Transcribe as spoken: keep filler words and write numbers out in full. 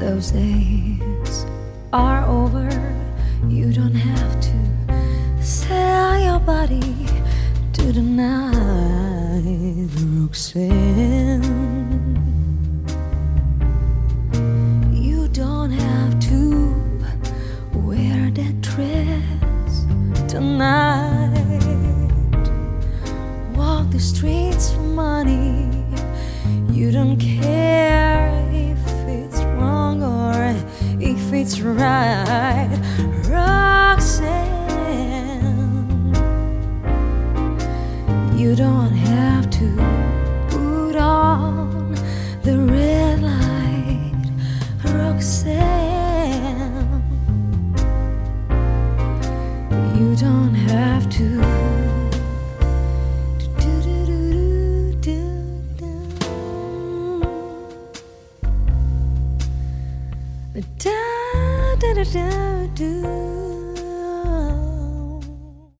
Those days are over. You don't have to sell your body to the night, Roxanne. You don't have to wear that dress tonight. Walk the streets for money. You don't care if it's wrong or if it's right, Roxanne. You don't have to put on the red light, Roxanne. You don't have to. Da da da da da.